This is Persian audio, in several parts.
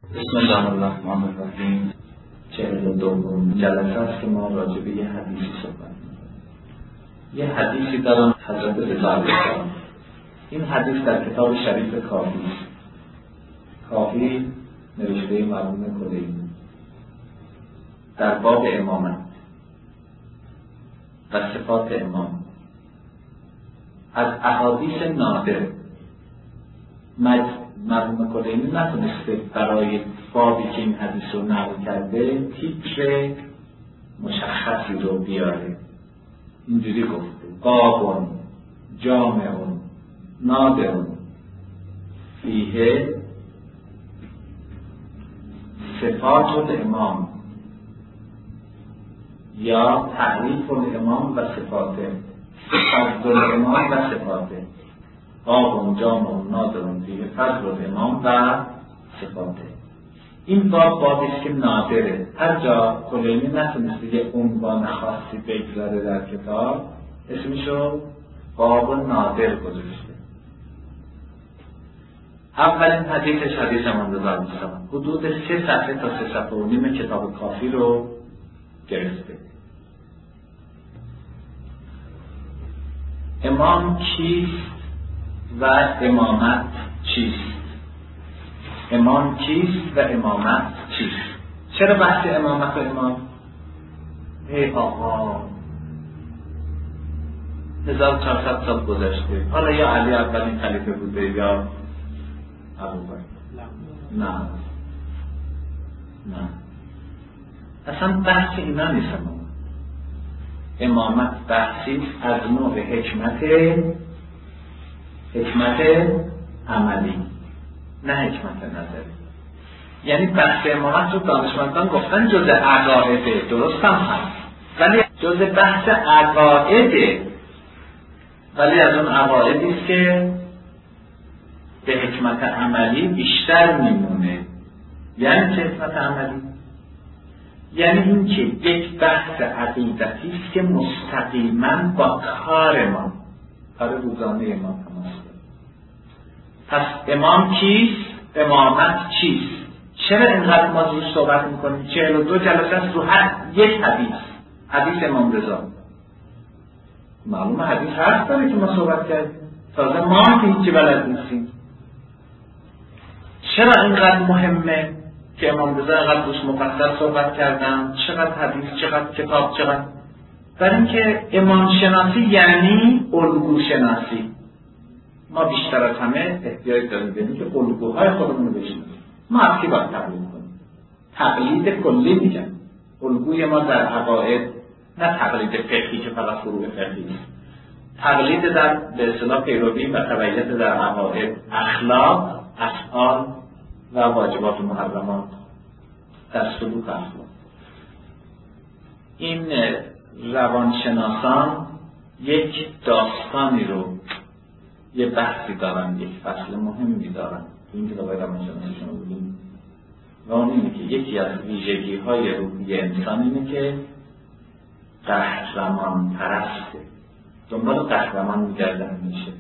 بسم الله الرحمن الرحیم. 42 جلسه است که ما راجع به یه حدیثی صحبت می‌کنیم. یه حدیثی دارن حضرت رضا علیه السلام. این حدیث در کتاب شریف کافی است. کافی نوشته مرحوم کلینی در باب امامت و صفات امام از احادیث نادر مرحوم کلینی نتونسته برای بابی که این حدیث رو نقل کرده تیتر مشخصی رو بیاره. اینجوری گفته بابون جامعون نادرون فیه صفات الامام یا تعریف الامام و صفاته، فضل الامام و صفاته. بابون جامعون نادرون فیه فضل الامام و صفاته. این بابی است که نادره. هر جا کلینی نتونسته یه عنوان خاصی بگذاره در کتاب، اسمشو باب نادر گذاشته. اولین حدیثش حدیث امام رضا علیه السلام حدود 3 صفحه تا 3 صفحه و نیم کتاب کافی رو گرفته. امام کیست و امامت چیست؟ امام کیست و امامت چیست؟ چرا بحث امامت و امام؟ ای آقا 1400 سال گذشته، حالا یا علی اولین خلیفه بوده یا ابوبکر. نه اصلا بحث اینا نیست. امامت بحثی از نوع حکمت عملی، نه حکمت نظری. یعنی بحث امامت رو دانشمندان گفتن جزء عقایده، درست هم هست، ولی جزء بحث عقایده، ولی از اون عقایدی است که به حکمت عملی بیشتر میمونه. یعنی چه حکمت عملی؟ یعنی این که یک بحث عقیدتی است که مستقیما با کار روزانه ما تماس داره. پس امام کیست؟ امامت چیست؟ چرا اینقدر ما روش صحبت میکنیم؟ 42 جلسه است رو هر یک حدیث امام رضا. معلومه حدیث هست داره که ما صحبت کردیم، تازه ما که هیچی بلد نیستیم. چرا اینقدر مهمه که امام رضا اینقدر روش مفصل صحبت کردن؟ چقدر حدیث، چقدر کتاب، چقدر؟ برای اینکه امام شناسی یعنی الگو شناسی. ما بیشتر از همه احتیاج داریم به اینکه الگوهای خودمون رو بشناسیم. ما از کی باید تقلید کنیم؟ تقلید کلی میگن. الگوی ما در عقاید، نه تقلید فقهی که فقط فروع فقهی است. تقلید در به اصطلاح پیروی و تبعیت در عقاید، اخلاق، افعال و واجبات و محرمات، در سلوک اخلاق. این روانشناسان یک داستانی رو، یه بحثی دارن، یک فصل مهمی دارن این کتاب روانشناسیشون رو بودیم، و اون اینه که یکی از ویژگی های روحی انسان اینه که قهرمان پرسته، دنبال قهرمان میگردن میشه.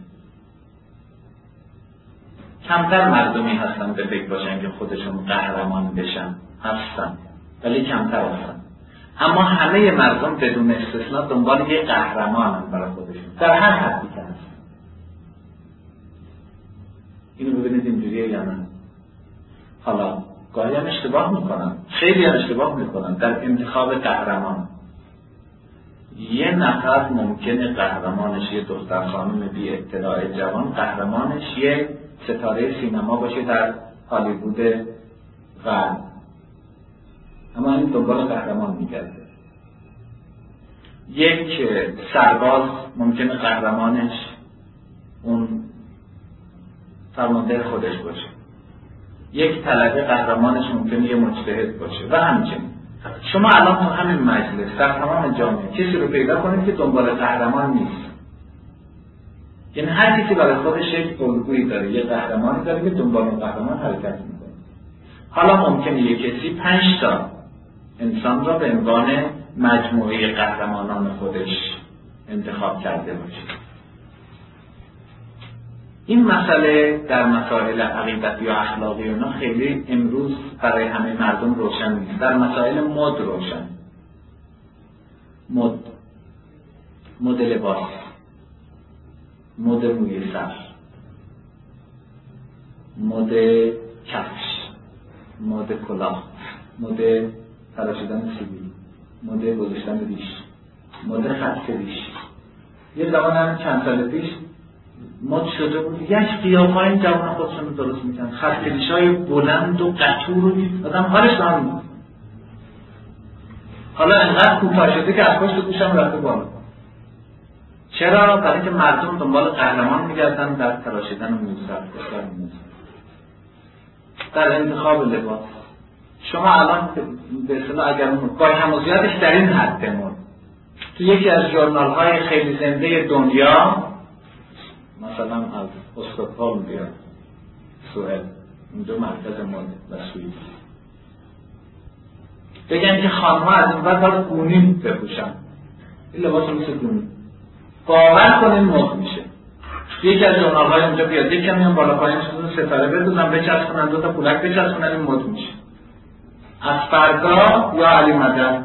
کمتر مردمی هستن به فکر باشن که خودشون قهرمان بشن، هستن ولی کمتر هستن. اما همه مردم بدون استثناء دنبال یه قهرمان هم برای خودشون در هر حدی که هست. اینو ببینید اینجوریه یا نه؟ حالا گاهی هم اشتباه میکنن، خیلی هم اشتباه میکنن در انتخاب قهرمان. یه نفر ممکنه قهرمانش یه دختر خانم بی اطلاع جوان، قهرمانش یه ستاره سینما باشه در هالیوود غرب، اما این دنبال قهرمان میگرده. یک سرباز ممکنه قهرمانش اون فرمانده خودش باشه، یک طلبه قهرمانش ممکنه یه مجتهد باشه و همچنین. شما الان تو همین مجلس در تمام جامعه کسی رو پیدا کنید که دنبال قهرمان نیست. یعنی هر کسی برای خودش یک الگویی داره، یه قهرمانی داره که دنبال اون قهرمان حرکت میکنه. حالا ممکنه یک کسی 5 تا انسان را به عنوان مجموعه قهرمانان خودش انتخاب کرده باشه. این مسئله در مسائل عقیدتی یا اخلاقی اونا خیلی امروز برای همه مردم روشن نیست. در مسائل مد روشن. مد لباس، مد موی سر، مد کفش، مد کلاه، مد تراشیدن سیبیل، مد گذاشتن ریش، مد خط ریش. یه زمان هم چند سال پیش مد شده بود یک قیافه این جوان خودشون رو درست میکنن، خط ریشای بلند و قطور رو آدم حالش هم بود. حالا انقدر کوتاه شده که از پشت گوشم رفته بالا. چرا؟ برای که مردم دنبال قهرمان میگردن در تراشیدن موزه، در انتخاب لباس. شما الان به اصطلاح اگر با هموزیاتش در این حد مد تو یکی از ژورنال های خیلی زنده دنیا، مثلا از استکهلم بیاد، سوئد، اونجا مرکز مد و سوئیس، بگن که خانم‌ها از این بعد باید گونی بپوشن، این لباس مثل گونی، باور کنین مد میشه. یکی از ژورنال های اونجا بیاد، یک کمی هم بالا پایین شده ستاره بدوزن بچسبونن، دو تا پولک بچسبونن، این مد میشه. از فردا یا علی مدد.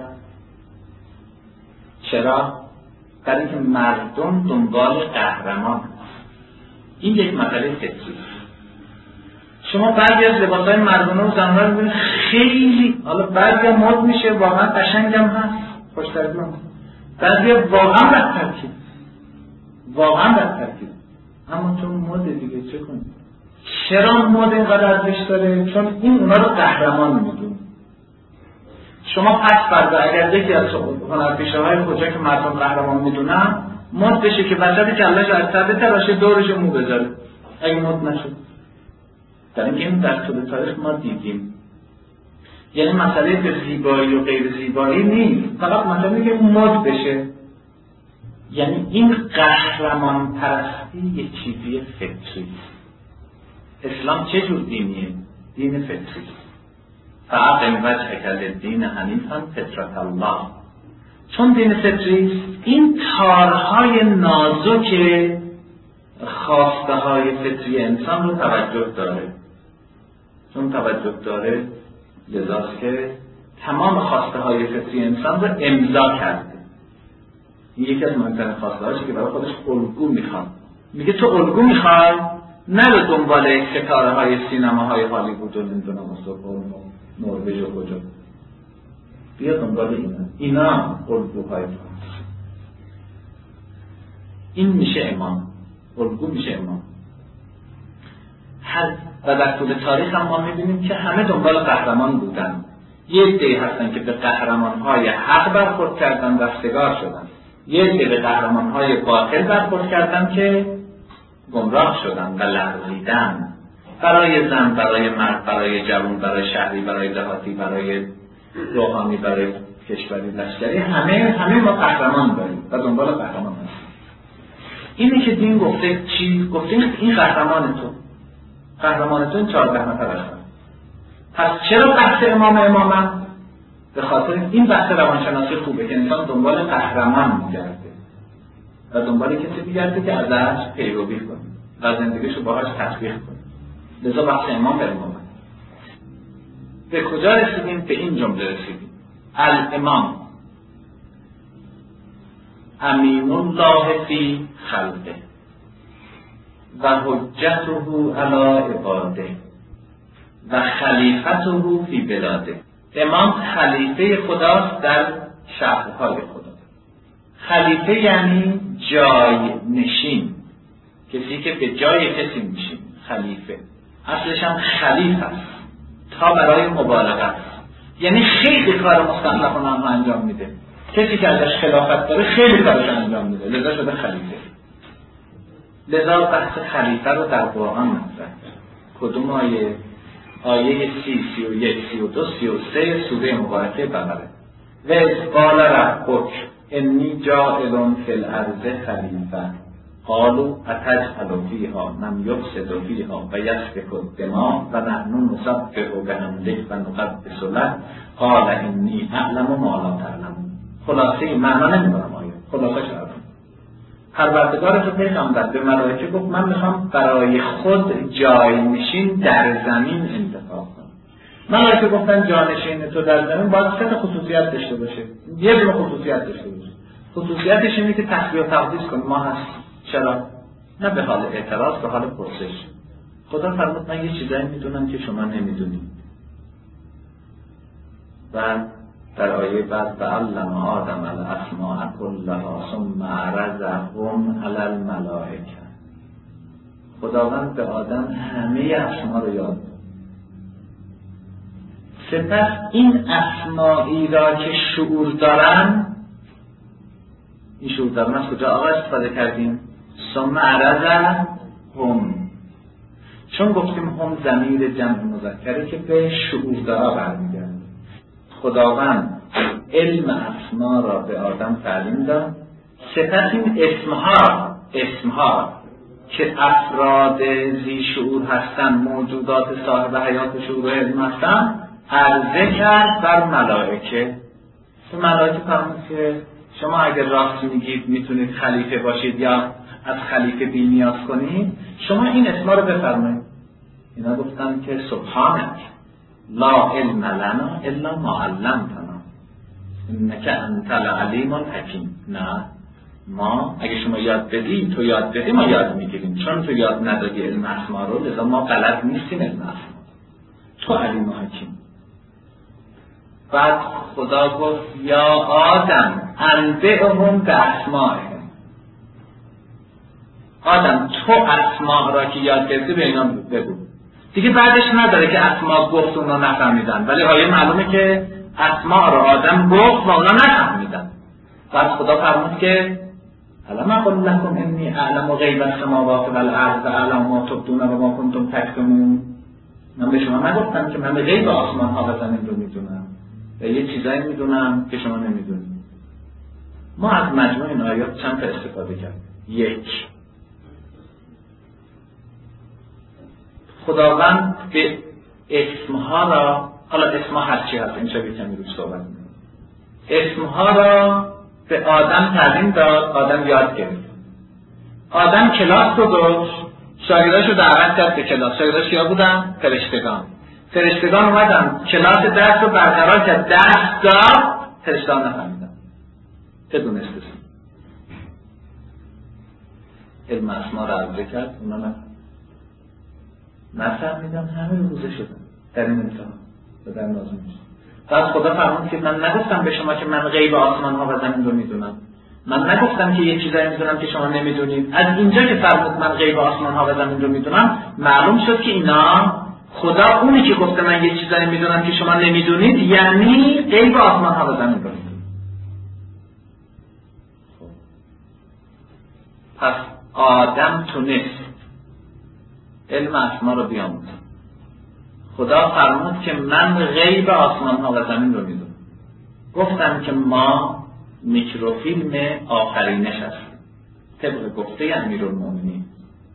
چرا؟ برای اینکه مردم دنبال قهرمان. این یک مسئله فطری. شما بعضی از لباس‌های مردانه و زنانه رو ببینید خیلی، حالا بعضی مد میشه واقعا قشنگ هم هست، خوش‌تربیت، بعضی واقعا بد ترکیب، اما چون مد دیگه چه کنید؟ چرا مد اینقدر ارزش داره؟ چون این اونا رو قهرمان میدونه. شما پس فردا اگر یکی از هنرپیشه‌های کجا که مردم قهرمان میدونن مد بشه که وسط کله‌اش از سر بتراشه دورش مو بذاره، اگه مد نشد. در این در طول تاریخ ما دیدیم، یعنی مسئله به زیبایی و غیر زیبایی نیست، فقط مسئله که مد بشه. یعنی این قهرمان پرستی یک چیزی فطری. اسلام چه جور دینیه؟ دین فطری. فاقم وجهک للدین حنیفا فطرة الله. چون دین فطری این تارهای نازک خواسته های فطری انسان رو توجه داره. چون توجه داره لذاست که تمام خواسته های فطری انسان رو امضا کرده. این یکی از مهمترین خواسته هاشه که برای خودش الگو میخواد. میگه تو الگو میخوای، نرو دنبال ستاره های سینما های هالیوود و نمیدونم استکهلم و نروژ و کجا، بیا دنبال اینا الگوهای تو. این میشه امام، الگو میشه امام. و در طول تاریخ هم ما میبینیم که همه دنبال قهرمان بودن. یه عده‌ای هستن که به قهرمان‌های حق برخورد کردن، رستگار شدن. یه عده به قهرمان‌های باطل برخورد کردن که گمراه شدن و لغزیدن. برای زن، برای مرد، برای جوان، برای شهری، برای دهاتی، برای روحانی، برای کشوری، لشکری، همه ما قهرمان داریم و دنبال قهرمان هستیم. اینه که دین گفته چی؟ گفته این قهرمان تو این 14 نفر هستن. پس چرا بحث امامه؟ به خاطر این بحث روانشناسی خوبه که انسان دنبال قهرمان میگرده و دنبال کسی میگرده که ازش پیروی کنه و زندگیشو باهاش تطبیق کنه. لذا بحث امام به امامه. به کجا رسیدیم؟ به این جمله رسیدیم: الامام امین الله فی خلقه و حجته علی عباده و خلیفته فی بلاده. امام خلیفه خداست در شهرهای خدا. خلیفه یعنی جای نشین، کسی که به جای کسی میشین. خلیفه اصلش هم خلیفه است تا برای مبالغه است، یعنی خیلی کار مستحلفانه هم انجام میده. کسی که ازش خلافت داره خیلی کارش انجام میده، لذا شده خلیفه. لذا بحث خلیفه رو در قرآن مطرح کرد. کدوم آیه؟ آیه 30، 31، 32، 33 سوره مبارکه بقره. و اذ قال ربک انی جاعل فی الارض خلیفه قالوا اتجعل فیها من یفسد فیها و یسفک الدماء و نحن نسبح بحمدک و نقدس لک قال انی اعلم ما لا تعلمون. خلاصه معنا نمی‌کنم آیه، خلاصه شدم. پروردگار تو پیغمبر به ملائکه گفت من میخوام برای خود جاینشین در زمین انتخاب کنم. ملائکه گفتن جانشین تو در زمین باید 3 خصوصیت داشته باشه. یه دونه خصوصیت داشته باشه. خصوصیتش اینه که تسبیح و تقدیس کنه. ما هست. چرا؟ نه به حال اعتراض، به حال پرسش. خدا فرمود من یه چیزایی میدونم که شما نمیدونید. و در آیه بعد علم آدم الاسماء کلها ثم عرضهم علی الملائکه. خداوند به آدم همه اسما رو یاد داد. سپس این اسمایی را که شعور دارن، این شعور دارن از کجا آقا استفاده کردیم؟ ثم عرضهم، چون گفتیم هم ضمیر جمع مذکره که به شعور دارا برمیگرده. خداوند علم اسما را به آدم تعلیم داد، سپس این اسمها که افراد ذی شعور هستن، موجودات صاحب حیات شعور و علم هستن، عرضه کرد بر ملائکه. تو ملائکه فرمود که شما اگر راست میگید میتونید خلیفه باشید یا از خلیفه بی نیاز کنید، شما این اسما رو بفرمایید. اینا گفتن که سبحانک لا علم لنا الا ما علمتنا انک انت العلیم الحکیم. نه، ما اگه شما یاد بدی، تو یاد بدی، ما یاد میگیریم. چون تو یاد ندادی علم اسما رو، لذا ما بلد نیستیم علم اسما. تو علیم و حکیم. بعد خدا گفت یا آدم انبئهم باسمائهم. آدم تو اسما را که یاد گرفتی به اینا بگو. دیگه بعدش نداره که اسما گفت اونا نفهمیدن، ولی آیه معلومه که اسما را آدم گفت و اونا نفهمیدن. بعد خدا فرمود که الم اقل لکم انی اعلم غیب السماوات والارض و اعلم ما تبدون و ما کنتم تکتمون. من به شما نگفتم که من غیب آسمان ها و زمین رو میدونم و یه چیزایی میدونم که شما نمیدونید. ما از مجموع این آیات چند تا استفاده کردیم. 1، خداوند به اسمها را، حالا اسمها هر چی هست، این شبیه کمی روش صحبت می‌کنم، اسمها را به آدم تعلیم داد، آدم یاد گرفت. آدم کلاس گذاشت، شاگرداش رو دعوت کرد به کلاس. شاگرداش کیا بودن؟ فرشتگان اومدن کلاس درس رو برقرار کرد، درس داد، فرشتگان نفهمیدن بدون استثنا. علم اسما را عرضه کرد، اونا نفهمیدن، همه رو روزه شدن در این امتحان و در نازمایش. بعد خدا فرمود که من نگفتم به شما که من غیب آسمان ها و زمین رو میدونم. من نگفتم که یه چیزایی میدونم که شما نمیدونید. از اینجا که فرمود من غیب آسمان ها و زمین رو میدونم، معلوم شد که اینا خدا اونی که گفته من یه چیزایی میدونم که شما نمیدونید، یعنی غیب آسمان ها و زمین رو میدونم. پس آدم تونست علم اسما رو بیاموزه. خدا فرمود که من غیب آسمان ها و زمین رو میدونم. گفتم که ما میکروفیلم آفرینش هستیم طبق گفته امیرالمومنین.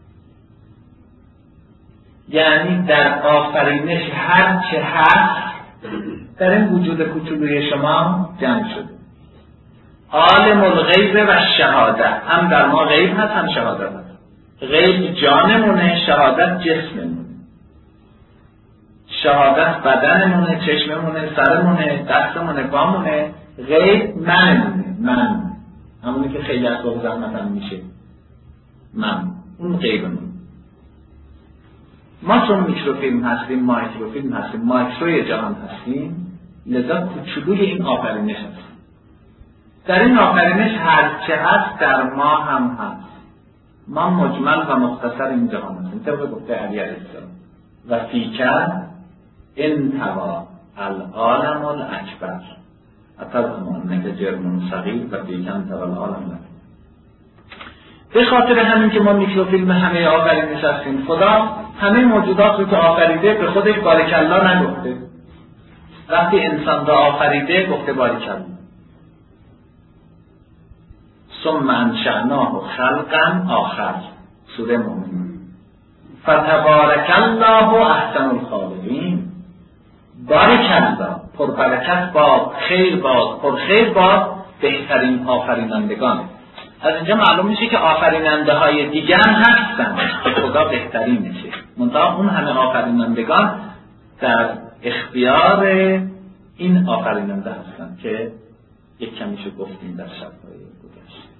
یعنی در آفرینش هر چه هست در این وجود کوچولوی شما جمع شده. عالم الغیب و شهادت، هم در ما غیب هست هم شهادت هست. غیب جانمونه، شهادت جسممونه. شهادت بدنمونه، چشممونه، سرمونه، دستمونه، پامونه. غیب منمونه، من همونی که خیلی اسباب زحمتم میشه، من اون غیبمونه. ما چون میکروفیلم هستیم، مایکروفیلم هستیم، مایکروی جهان هستیم، لذا کوچولوی این آفرینش هستیم. در این آفرینش هر چه هست در ما هم هست. ما مجمل و مختصر این جهان هستیم طبق گفته علی علیه السلام. و فیکر انتوا العالم الاکبر اتظن انک جرم صغیر و فیکر انتوا العالم الاکبر. به خاطر همین که ما میکروفیلم همه آفرینش هستیم، خدا همه موجودات رو که آفریده به خودش بارکالله نگفته. وقتی انسان را آفریده گفته بارکالله. ثم انشأناه خلقا آخر، سوره مومنون. فتبارک الله احسن الخالقین. بارکالله، پربرکت باد، خیر باد، پرخیر باد، بهترین آفرینندگان. از اینجا معلوم میشه که آفریننده های دیگه هم هستن که خدا بهترینشه، منتها اون همه آفرینندگان در اختیار این آفریننده هستن که یک کمیشو گفتیم در شب‌های گذشته.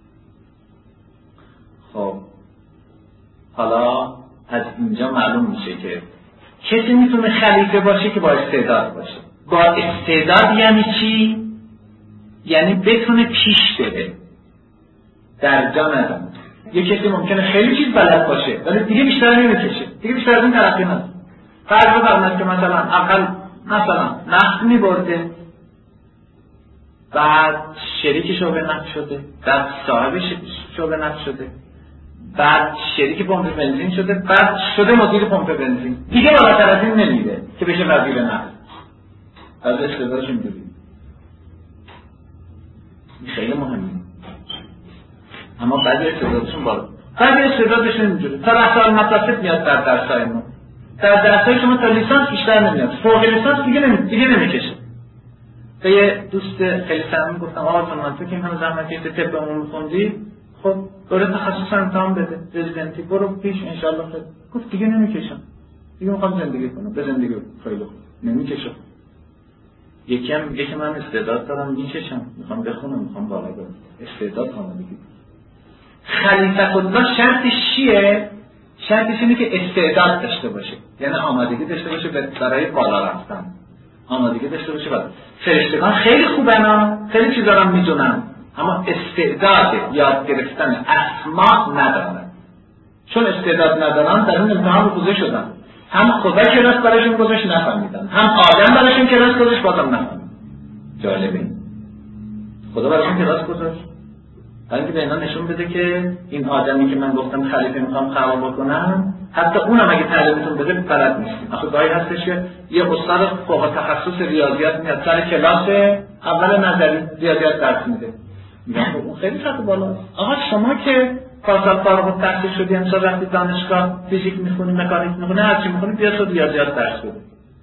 خب حالا از اینجا معلوم میشه که کسی میتونه خلیفه باشه که با استعداد باشه. با استعداد یعنی چی؟ یعنی بتونه پیش بره، در جا نداره. یه کسی ممکنه خیلی چیز بلد باشه ولی دیگه بیشتر نمیکشه، دیگه بیشتر از این ترقی نداره. فرض بفرمایید که مثلا نفت میبرده، بعد شریک شعبه نفت شده، بعد صاحب شعبه نفت شده، بعد شریک پمپ بنزین شده، بعد شده مدیر پمپ بنزین. دیگه بالاتر از این نمیره که بشه وزیر نفت. از استعدادش اینجوری خیلی مهمه. اما بعضی استعدادشون بالا، بعضی استعدادشون اینجوری تا رسال متوسط میاد در درس‌های ما. در درس‌های شما تا لیسانس بیشتر نمیاد، فوق لیسانس دیگه نمیکشه. به یه دوست خیلی صمیمی گفتم آقا من تو که این همه زحمت کشیدی طب عمومی خوندی، خب دوره تخصص امتحان بده، رزیدنتی برو پیش ان شاء الله. خیلی گفت دیگه نمیکشم، دیگه میخوام زندگی کنم. به زندگی خیلی خوب نمیکشم. یکی من استعداد دارم میکشم، میخوام بخونم، میخوام بالا برم، استعداد آمادگی. خلیفه الله شرطش چیه؟ شرطش اینه که استعداد داشته باشه، یعنی آمادگی داشته باشه برای بالا رفتن، آمادگی داشته باشه برای. فرشتگان خیلی خوبن، خیلی چیزا رو میدونن، اما استعداد یاد گرفتن اسما ندارن. چون استعداد ندارن در اون امتحان رفوزه شدن. هم خدا کلاس براشون گذاشت نفهمیدن، هم آدم براشون کلاس گذاشت بازم نفهمیدن. جالبه خدا براشون کلاس گذاشت برای اینکه به اینا نشون بده که این آدمی که من گفتم خلیفه میخوام خراب بکنم، حتی اونم اگه تعلیمتون بده بلد نیستیم. آخه گاهی هستش که یه استاد فوق تخصص ریاضیات میاد سر کلاس اول نظری ریاضیات درس میده، میگم اون خیلی سطح بالاست. آقا شما که پارسال فارغ التحصیل شدی، امسال رفتی دانشگاه فیزیک میخونی، مکانیک میخونی، هر چی میخونی، بیا تو ریاضیات درس بده.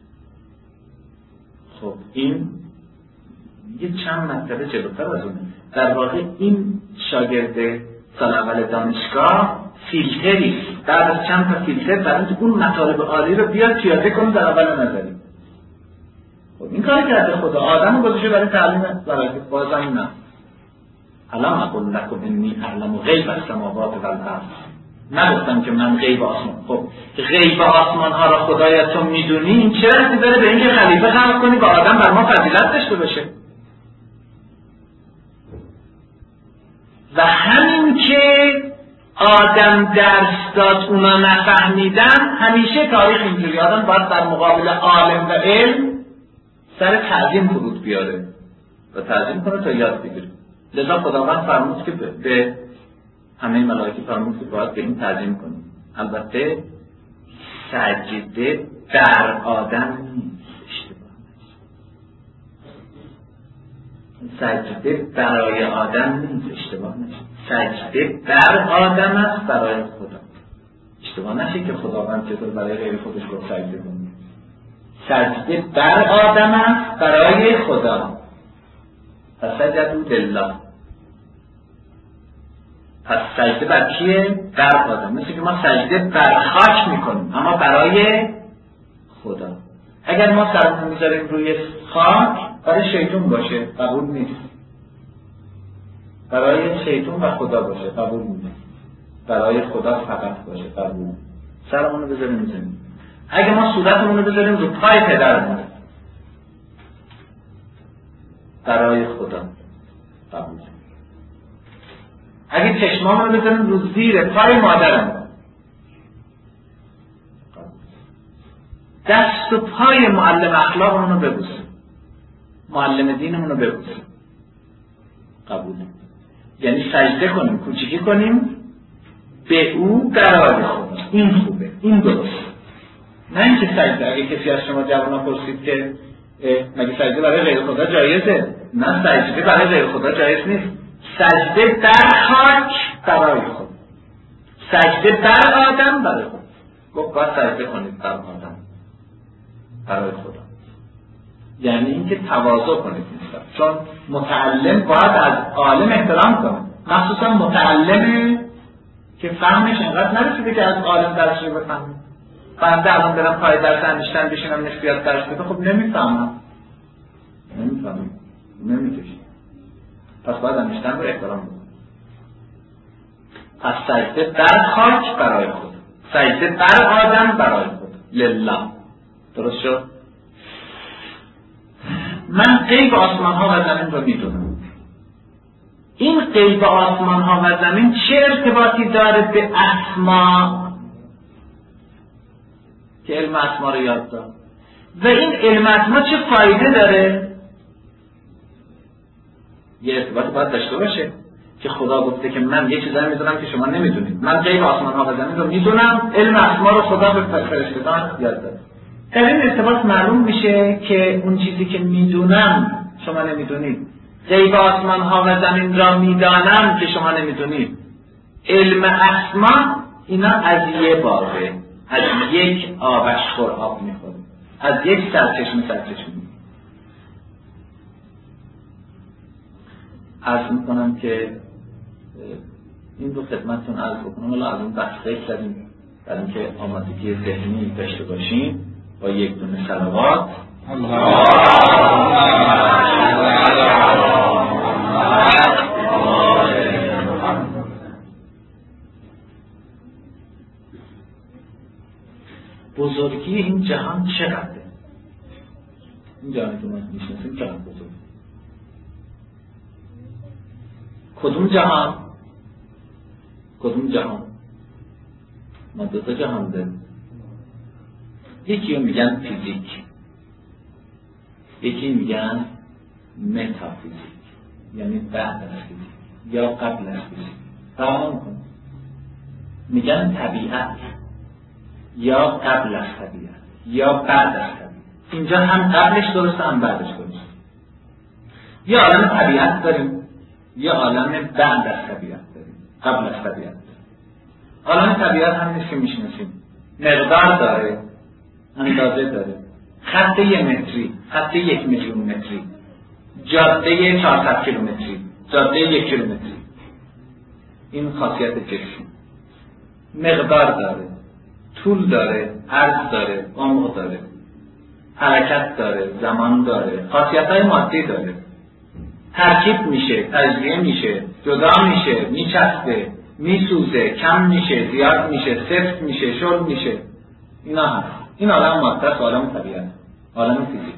خب این یه چند مرتبه جلوتر از اونه. در واقع این شاگرد سال اول دانشگاه فیلتری بعد از چند تا فیلتر برای اون مطالب عالی رو بیاد پیاده کنه در اول نظری. خب این کاری کرده خدا، آدم رو گذاشته برای تعلیم برای بازم نه. الان اقول لکم انی اعلم غیب السماوات والارض، نگفتم که من غیب آسمان. خب غیب آسمان ها را خدایا تو میدونی، این چه ربطی داره به اینکه خلیفه خلق کنی با آدم بر ما فضیلت داشته باشه؟ و همین که آدم درس داد اونا نفهمیدن، همیشه تاریخ اینجوری آدم باید در مقابل عالم و علم سر تعظیم فرود بیاره و تعظیم کنه تا یاد بگیره. لذا خداوند فرمود که به همه ملائکه فرمود که باید به این تعظیم کنیم. البته سجده در آدم نیست، سجده برای آدم نیست، اشتباه نشه. سجده بر آدم است برای خدا. اشتباه نشه که خداوند چطور برای غیر خودش گفت سجده کنید. سجده بر آدم است برای خدا. فسجدوا لله. پس سجده بر کیه؟ بر آدم. مثل که ما سجده بر خاک میکنیم اما برای خدا. اگر ما سرمون میذاریم روی خاک برای شیطون باشه قبول نیست، برای شیطون و خدا باشه قبول نیست، برای خدا فقط باشه قبول. سرمون رو بذاریم میزنیم. اگه ما صورتمون رو بذاریم رو پای پدرمون برای خدا قبول. اگه چشمامون رو بذاریم رو زیر پای مادرمون، دست و پای معلم اخلاقمون رو ببوسیم، معلم دینمون رو ببوسیم، قبول. یعنی سجده کنیم، کوچیکی کنیم به او برای خدا. این خوبه، این درست. نه اینکه سجده، اگه کسی از شما جوانا پرسید که مگه سجده برای غیر خدا جایزه؟ نه، سجده برای غیر خدا جایز نیست. سجده در خاک برای خدا، سجده بر آدم برای خدا. گفت باید سجده کنید بر آدم برای خدا، یعنی اینکه تواضع کنید. چون متعلم باید از عالم احترام کنه. مخصوصا متعلمه که فهمش انقدر نرسیده که از عالم درس رو بفهمه. بنده الان برم پای درس اندیشتن بشینم نسبیات درس بده، خب نمیفهمم، نمیکشم. پس باید اندیشتن رو احترام بکنم. پس سجده بر خاک برای خود، سجده بر آدم برای خود، لله. درست شد؟ من غیب آسمان ها و زمین رو میدونم. این غیب آسمان ها و زمین چه ارتباطی داره به اسما که علم اسما رو یاد داد؟ و این علم اسما چه فایده داره؟ یه ارتباطی باید داشته باشه که خدا گفته که من یه چیزایی میدونم که شما نمیدونید. من غیب آسمان ها و زمین رو میدونم، علم اسما رو خدا به فرشتگان یاد داد. در این ارتباط معلوم میشه که اون چیزی که میدونم شما نمیدونید، غیب آسمان ها و زمین را میدانم که شما نمیدونید. علم اسما اینا از یه باره، از یک آبشخور آب میخوره، از یک سرچشمه عرض میکنم که این رو خدمتتون عرض بکنم. حالا از اون بحث کردیم برای اینکه آمادگی ذهنی داشته باشیم با یک دونه صلوات. بزرگی این جهان چقدره؟ این جهانی که ما میشناسیم چقدر بزرگ؟ کدوم جهان؟ ما دو تا جهان داریم. یکی رو میگن فیزیک، یکی میگن متافیزیک، یعنی بعد از فیزیک یا قبل از فیزیک. فهم کن، میگن طبیعت یا قبل از طبیعت یا بعد از طبیعت. اینجا هم قبلش درسته هم بعدش درسته. یا عالم طبیعت داریم یا عالم بعد از طبیعت داریم، قبل از طبیعت داریم. عالم طبیعت هم نیست که میشناسیم، مقدار داره، اندازه داره، خط 1 متری، خط 1 میلیون متری، جاده 400 کیلومتری، جاده 1 کیلومتری. این خاصیت جسم. مقدار داره، طول داره، عرض داره، عمق داره، حرکت داره، زمان داره، خاصیت‌های مادی داره. ترکیب میشه، تجزیه میشه، جدا میشه، میچسبه، میسوزه، کم میشه، زیاد میشه، سفت میشه، شل میشه. اینا هست. این عالم ماده است، عالم طبیعت، عالم فیزیک.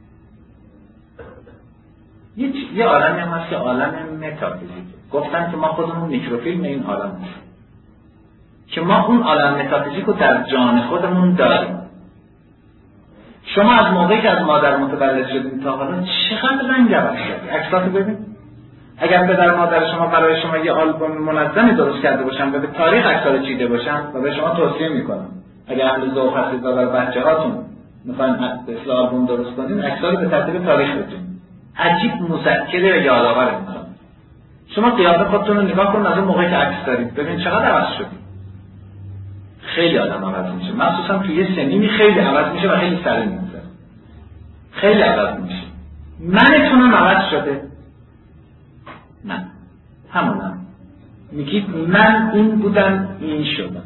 یه عالمی هم هست که عالم متافیزیک. گفتن که ما خودمون میکروفیلم این عالم هست، که ما اون عالم متافیزیک رو در جان خودمون داریم. شما از موقعی که از مادر متولد شدید تا حالا چقدر رنگ عوض شده؟ عکساتو ببین. اگر پدر مادر شما برای شما یه آلبوم منظمی درست کرده باشن و به تاریخ عکس‌ها رو چیده باشن و به شما توصیه میکنم اگر اهل ذوق هستید و برای بچه‌هاتون میخواین اصل آلبوم درست کنین، عکس‌ها رو به ترتیب تاریخ بچین. عجیب مذکره و یادآور میکنه. شما قیافه خودتون رو نگاه کن از اون موقعی که عکس دارید، ببین چقدر عوض شدید. خیلی آدم عوض میشه، مخصوصا توی یه سنینی خیلی عوض میشه و خیلی سریع میشه. خیلی عوض میشه. منتونم عوض شده. نه، همونم. میگید من این بودم، این شدم.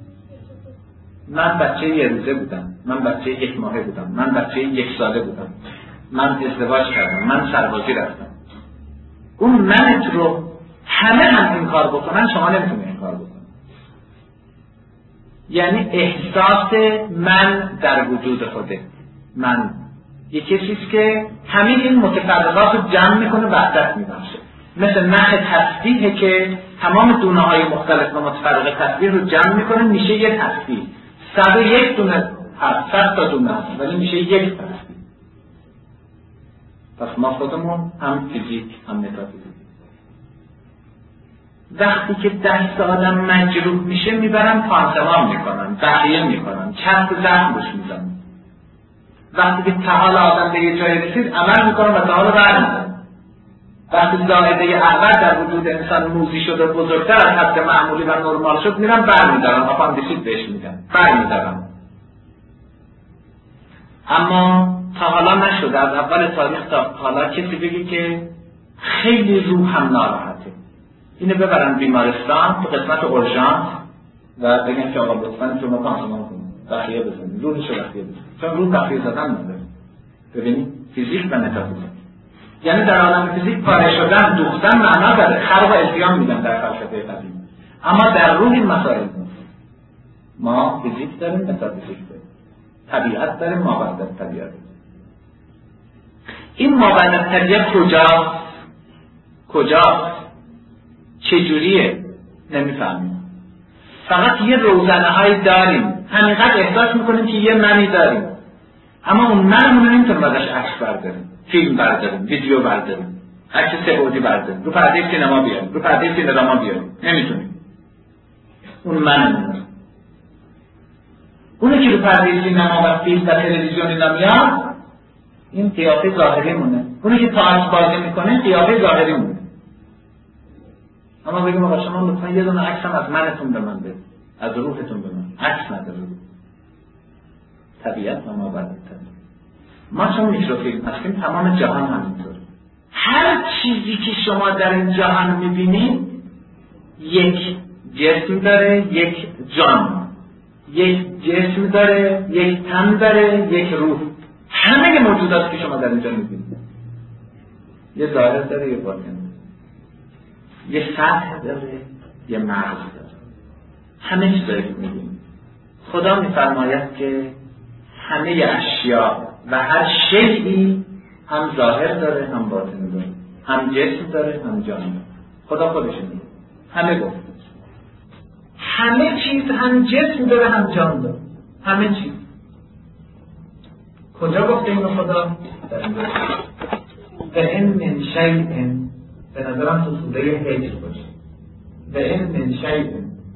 من بچه 1 روزه بودم، من بچه 1 ماهه بودم، من بچه 1 ساله بودم، من ازدواج کردم، من سربازی رفتم. اون منت رو همه هم این کار بکنن، شما نمیتونید این کار بکنن. یعنی احساس من در وجود خوده. من یه کسیست که همه این متفرقات رو جمع میکنه، وحدت میبخشه. مثل نخ تسبیحه که تمام دونه های مختلف و متفرق تسبیح رو جمع میکنه، میشه یه تسبیح. 101 دونه هست، 100 تا دونه هست، ولی میشه یک تسبیح. پس ما خودمون هم فیزیک هم متافیزیک. وقتی که دست آدم مجروح میشه میبرن پانسمان میکنن، بقیه میکنن، چسب زخم روش میزنن. وقتی که تعال آدم به یه جایی رسید عمل میکنن و تعال برمیدن. وقتی زائده اول در وجود انسان موزی شد و بزرگتر از حد معمولی و نرمال شد میرن برمیدارن، آپاندیسیت بهش میگن، برمیدارن. اما تا حالا نشده از اول تاریخ تا حالا کسی بگه که خیلی روحم ناراحته، اینو ببرن بیمارستان تو قسمت اورژانس و بگن که آقا لطفاً شما پانسمان کنید، بخیه بزنید، روحشو بخیه بزنید، چون روح بخیه زدن نداره. ببینید فیزیک و متافیزیک، یعنی در عالم فیزیک پاره شدن، دوختن معنا داره، خلق و التیام میگن در فلسفه قدیم، اما در روح این مسائل نیست. ما فیزیک داریم، متافیزیک داریم، طبیعت داریم، مابعد طبیعت. این مابعد طبیعت کجاست؟ چجوریه؟ نمیفهمیم. فقط یه روزنه های داریم، همینقدر احساس میکنیم که یه منی داریم، اما اون منمون نمیتونیم ازش عکس برداریم، فیلم برداریم، ویدیو برداریم، عکس سه‌بعدی برداریم، رو پرده سینما بیاریم، رو پرده سینما بیاریم، نمیتونیم. اون منمون، اونی که رو پرده سینما و فیلم و تلویزیون اینا میاد، این قیافه ظاهری مونه. اونی که تئاتر بازی میکنه قیافه ظاهری مونه. اما بگیم آقا شما لطفا یه دونه عکس هم از منتون به من بدید، از روحتون به من. عکس نداره. طبیعت و ما بعد طبیعت. ما چون میکروفیلم هستیم، تمام جهان همینطوره. هر چیزی که شما در این جهان میبینید یک جسم داره، یک جان، یک جسم داره، یک تن داره، یک روح. همه موجودات که شما در اینجا میبینید یه ظاهر داره، یه باطن داره، یه سطح داره، یه مغز داره. همه چیز داره که میبینید. خدا میفرماید که همه اشیا و هر شیئی هم ظاهر داره، هم باطن داره، هم جسم داره، هم جان داره. خدا خودش میگه، همه گفت همه چیز هم جسم داره، هم جان داره، همه چیز. کجا گفته اینو خدا؟ در این باشه و این من شیء، به نظرم تو سوره هجر باشه، و این من شیء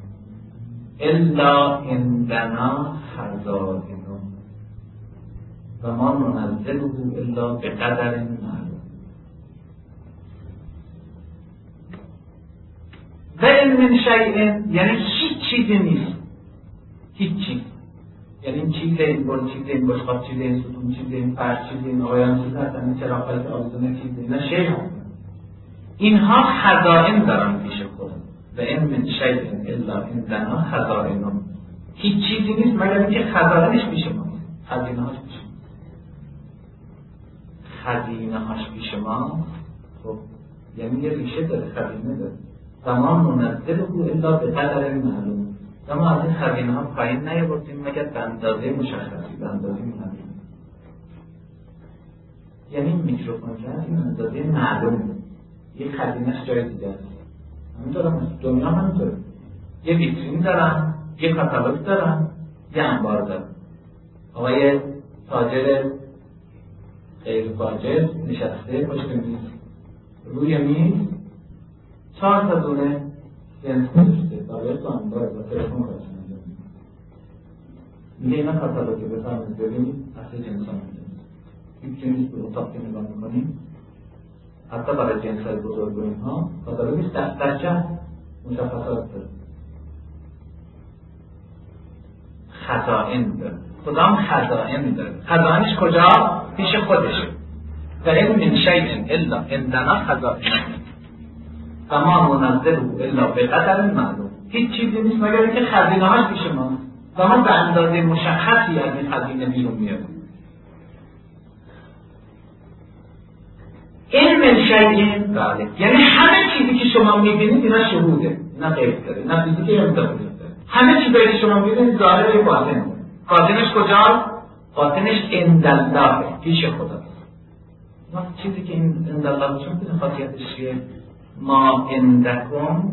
الا عندنا خزائنه و ما ننزله الا بقدر معلوم. و این من شیء یعنی هیچ چیزی نیست، هیچ چیز. یعنی چیز این بر، چیز این بشقاب، چیز این ستون، چیز این فرش، چیز این آقایان، چیز هستن، این چراغ‌های آویزونه، چیز اینا شیء هستن. اینها خزائن دارن پیش خود. و این من شیء الا عندنا خزائنه، هیچ چیزی نیست مگر اینکه خزائنش پیش ماست، خزینه‌هاش پیش ماست. خزینه‌هاش پیش ما، خب یعنی یه ریشه داره، خزینه داره. و ما ننزله الا بقدر معلوم، و ما از این خزینه‌ها پایین نیاوردیم مگر به اندازه مشخصی، به اندازه معلوم. یعنی میکروفون کرد این اندازه معلوم، یه خزینه‌اش جای دیگه است. همینطور دنیا همینطوره، یه ویترین دارن، یه کاتالوگ دارن، یه انبار دارن. آقای تاجر غیر فاجر نشسته پشت میز، روی میز 4 تا دونه جنس گذاشته، باید تو انبار با تلفن کارش انجام میده. میگه اینا کاتالوگه، بفرمایید ببینید اصل جنس ها میدونید. هیچ جنس به اتاق که نگاه میکنیم، حتی برای جنس های بزرگ و اینها کاتالوگش دفترچه مشخصات داره، خزائن داره. خدا هم خزائن داره. خزائنش کجا؟ پیش خودشه. و این من شیء الا عندنا خزائنه و ما ننزله الا بقدر معلوم، هیچ چیزی نیست مگر اینکه خزینه‌هاش پیش ما و ما به اندازه مشخصی از این خزینه بیرون میاریم. این من شیء، بله، یعنی همه چیزی که شما میبینید اینا شهوده، اینا غیب داره، اینا فیزیک یا متافیزیک داره. همه چیزی که شما میبینید ظاهر و باطن. باطنش کجا؟ باطنش عندالله، پیش خدا. ما چیزی که عندالله چون این خاصیتش چیه؟ ما عندکم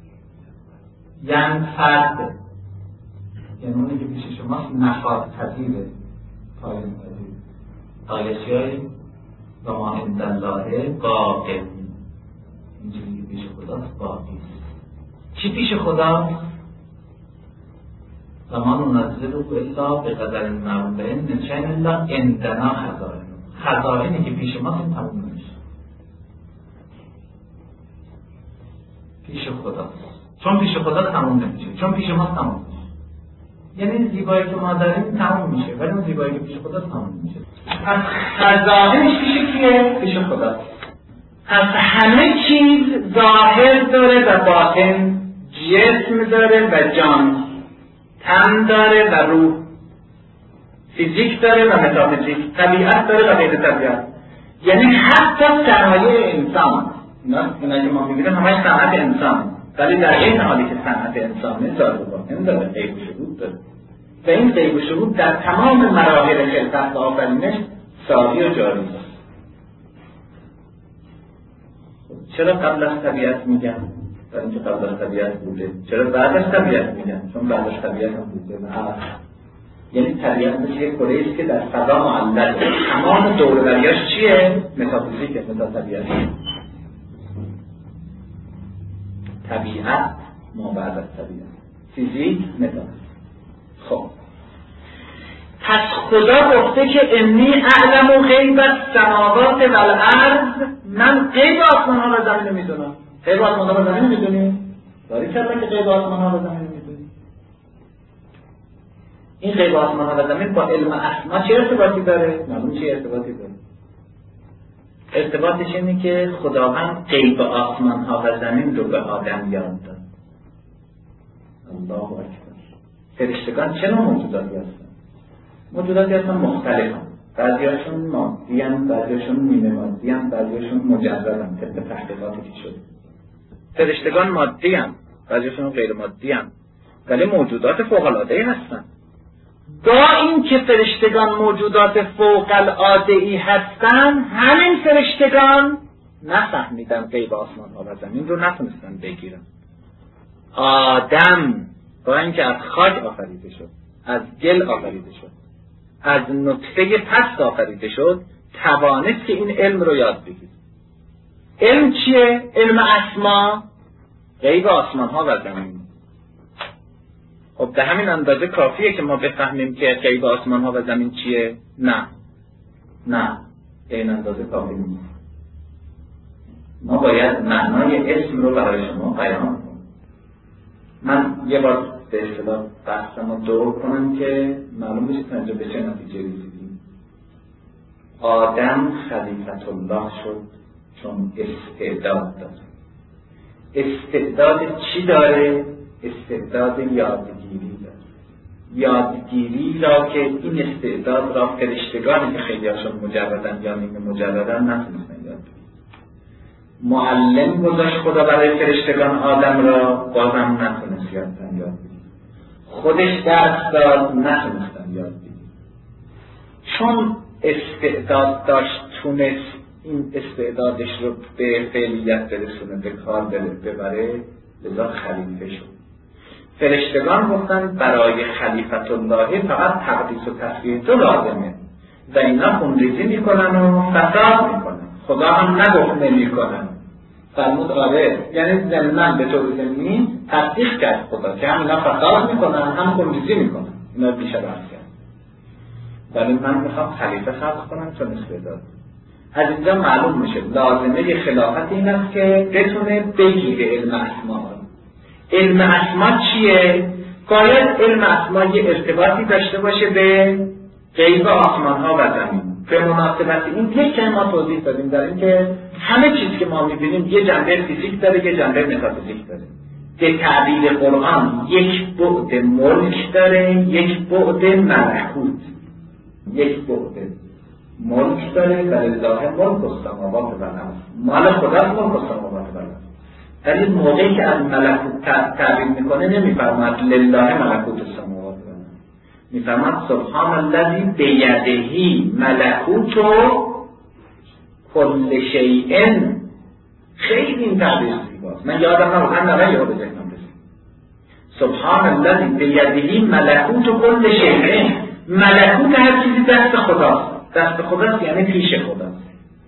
یعنی فرد، یعنی اونی که پیش شماست نفاذ پذیره، پایان پذیره. آیشی های و ما عندالله باقی، این چیزی که پیش خداست باقی. چی پیش خداست؟ و ما ننزله الا بقدر معلوم، من شیء الا عندنا خزائن، خزائنی که پیش ماست این تموم نمیشه، پیش خداست. چون پیش خدا تموم نمیشه، چون پیش ما تموم میشه. یعنی زیبایی که ما داریم تموم میشه، ولی اون زیبایی که پیش خدا تموم نمیشه. پس خزائنش پیش کیه؟ پیش خداست. پس همه چیز ظاهر داره و باطن، جسم داره و جان، تن داره و روح، فیزیک داره و متافیزیک، طبیعت داره و غیر طبیعت. یعنی حتی صنایع انسان، اینا که ما می‌بینیم همه صنعت انسان، ولی در این حالی که صنعت انسانه ظاهر و باطن داره، غیب و شهود داره و این غیب و شهود در تمام مراحل خلقت و آفرینش ساری و جاری است. چرا قبل از طبیعت میگن؟ برای اینکه قبل از طبیعت بوده. چرا بعد از طبیعت میگن؟ چون بعد از طبیعت هم بوده. یعنی طبیعت مثل یک کره است که در فضا معلق، تمام دور و بریاش چیه؟ متافیزیکه، متا طبیعت. طبیعت ما بعد از طبیعت، فیزیک متافیزیک. خب پس خدا گفته که انی اعلم غیب السماوات والارض، من غیب آسمان ها و زمین میدونم. غیب آسمان ها و زمین میدونی؟ داری چرا که غیب آسمان ها و زمین میدونی؟ این غیب آسمان ها و زمین با علم اسما چه ارتباطی داره؟ معلوم چه ارتباطی داره؟ ارتباطش اینه که خداوند غیب آسمان ها و زمین رو به آدم یاد داد. الله اکبر. فرشتگان چه نوع موجوداتی هستن؟ موجوداتی هستن مختلفن. بعضیاشون مادی هستن، بعضیاشون نیمه مادی هستن، بعضیاشون مجردن طبق تحقیقاتی که شده. فرشتگان مادی هستن، بعضیاشون غیر مادی هستن، ولی موجودات فوق العاده هستن. با این که فرشتگان موجودات فوق العاده ای هستن، همین فرشتگان نفهمیدن غیب آسمان ها و زمین رو نتونستن بگیرن. آدم با اینکه از خاک آفریده شد، از گل آفریده شد، از نطفه پست آفریده شد، توانست که این علم رو یاد بگیره. علم چیه؟ علم اسما، غیب آسمان ها و زمین. خب به همین اندازه کافیه که ما بفهمیم که غیب آسمان ها و زمین چیه؟ نه به این اندازه کافی نیست. ما باید معنای اسم رو برای شما بیان کنیم. من یه بار به اصطلاح بحثمو دور کنم که معلوم بشه تا اینجا به چه نتیجه رسیدیم. آدم خلیفت الله شد چون استعداد داره. استعداد چی داره؟ استعداد یادگیری داره. یادگیری را که این استعداد را فرشتگانی که خیلی هاشون مجردن یا نیمه مجردن نتونستن یاد بگیرن. معلم گذاشت خدا برای فرشتگان آدم را، بازم نتونست یاد بگیرن. خودش درس داد، نتونستن یاد بگیرن. چون استعداد داشت، تونست این استعدادش رو به فعلیت برسونه، به کار ببره، لذا خلیفه شد. فرشتگان گفتن برای خلیفت الله فقط تقدیس و تصفیه تو لازمه و اینا خونریزی میکنن و فساد میکنن. خدا هم نگفت نمیکنن، فرمود آره، یعنی ضمناً به طور ضمنی تصدیق کرد خدا که هم اینا فساد میکنن هم خونریزی میکنن. اینا بیشتر بحث کرد. ولی من میخوام خلیفه خلق کنم چون استعداد. از اینجا معلوم میشه لازمه خلافت این است که بتونه بگیره علم اسما. علم اسما چیه؟ باید علم اسما یه ارتباطی داشته باشه به غیب آسمان ها و زمین. به مناسبت این یک که ما توضیح دادیم در این که همه چیز که ما میبینیم یه جنبه فیزیک داره، یه جنبه متافیزیک داره. به تعبیر قرآن یک بعد ملک داره، یک بعد ملکوت. یک بعد ملک داره و لله ملک السماوات والارض. مال خدا ملک السماوات والارض. ولی موقعی که از ملکوت تعبیر میکنه نمیفرماد لله ملکوت السماوات والارض، میفرماد سبحان الذی بیده ملکوت کل شیء. خیلی این تعبیر زیباست. من یادم نمیاد یاد بذارم. سبحان الذی بیده ملکوت کل شیء. ملکوت هر چیزی دست خداست. دست خداست یعنی پیش خداست.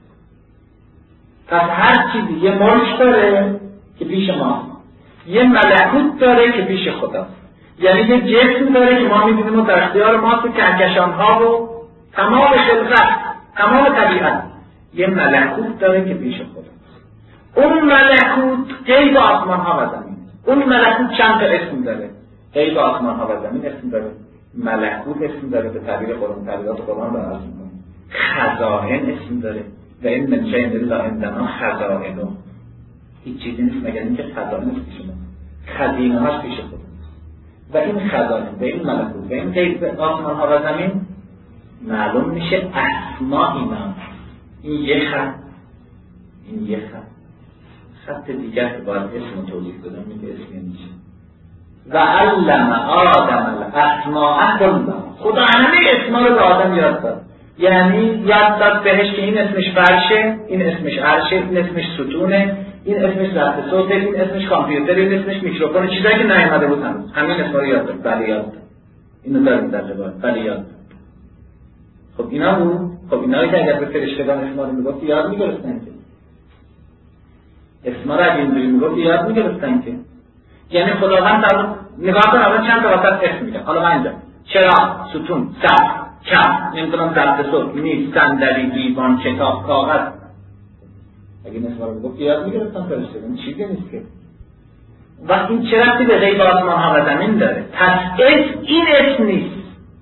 پس هر چیزی یه ملک داره که پیش ماست، یه ملکوت داره که پیش خداست. یعنی یه جسم داره که ما می‌بینیم و در اختیار ماست، که کهکشان‌ها و تمام خلقت، تمام طبیعت. یه ملکوت داره که پیش خداست. اون ملکوت غیب آسمان‌ها و زمین. اون ملکوت چند تا اسم داره. غیب آسمان‌ها و زمین اسم داره، ملکوت اسم داره، به تعبیر قرآن، تعبیرات قرآن رو عرض می‌کنم. خزائن اسم داره، و این من شیء الا عندنا خزائنه، هیچ چیزی نیست مگر اینکه خزائن پیش ما، خزینه هاش پیش خود و این خزائن و این ملکوت و این غیب آسمان ها و زمین معلوم میشه اسما اینا. این یه خط، این یه خط دیگر که باید اسم توضیح بدم میگه اسم میشه و علم آدم الاسماء کلها. خدا همه اسما رو به آدم یاد داد، یعنی یاد داد بهش که این اسمش فرشه، این اسمش عرشه، این اسمش ستونه، این اسمش ضبط صوته، این اسمش کامپیوتر، این اسمش میکروفون، چیزایی که نیامده بود هنوز همین اسما رو یاد داد. بله یاد داد، اینو داریم در روایت. بله یاد داد. خب اینا بود. خب اینایی که اگر به فرشتگان اسما رو میگفت یاد میگرفتن که اسما رو اگه اینجوری میگفت یاد میگرفتن که، یعنی خداوند نگاه کن اول چند تا واسط اسم میگه. حالا من اینجا چرا، ستون، سقف، کم، نمیدونم ضبط صوت، میز، صندلی، دیوان، کتاب، کاغذ. اگه این اسما رو میگفت یاد میگرفتن فرشتگان، چیزی نیست که. و این چه ربطی به غیب آسمان ها و زمین داره؟ پس اسم این اسم نیست،